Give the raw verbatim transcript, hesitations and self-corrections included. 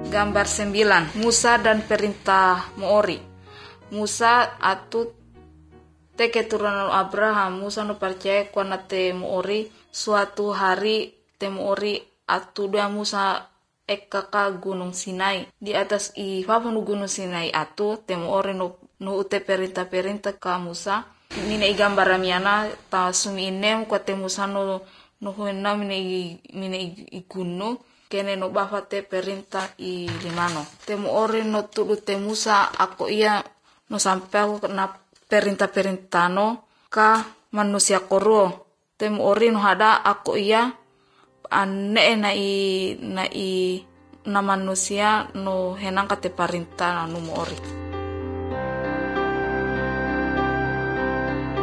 Gambar sembilan, Musa dan perintah Moori. Musa atu te keturunan Abraham. Musa no percaya kuana te Moori. Suatu hari te Moori atu dua Musa eka ka Gunung Sinai. Di atas i papunu Gunung Sinai atu te Moori no no ute perintah-perintah ka Musa. Mine i gambar miana ta sumi inem kwa te Musa no no huena mine i mine i gunung. Kene no bafa te perintah i limano. Te Moori no tudu te Musa ako iya no sampai ako na perintah-perintah no ka manusia koruo. Te Moori no hada ako iya ane na i na i na manusia no henang ka te perintah no Moori.